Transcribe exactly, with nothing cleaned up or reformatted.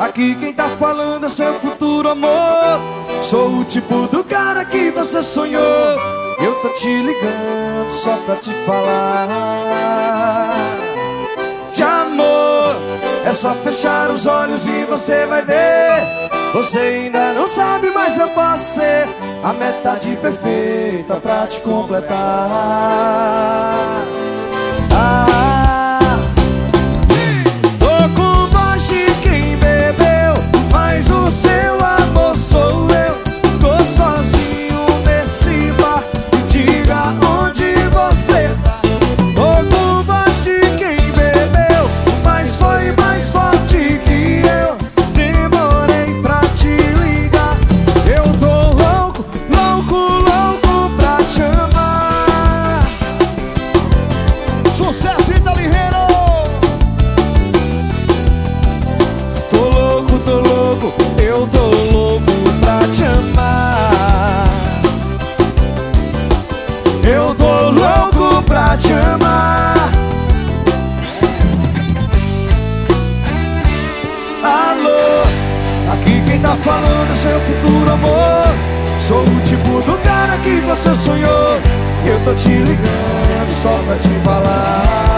Aqui quem tá falando é seu futuro amor. Sou o tipo do cara que você sonhou. Eu tô te ligando só pra te falar de amor. É só fechar os olhos e você vai ver. Você ainda não sabe, mas eu posso ser a metade perfeita pra te completar. Ah, tô com voz de quem bebeu, mas o seu amor sou eu. Tô sozinho nesse bar, me diga onde você tá. Tô com voz de quem bebeu, mas foi mais forte que eu. Demorei pra te ligar. Eu tô louco, louco, louco pra te amar. Sucesso Italirreiro! Tô louco, tô louco, eu tô louco pra te amar. Eu tô louco pra te amar. Alô, aqui quem tá falando é seu futuro amor. Sou o tipo do cara que você sonhou. Eu tô te ligando só pra te falar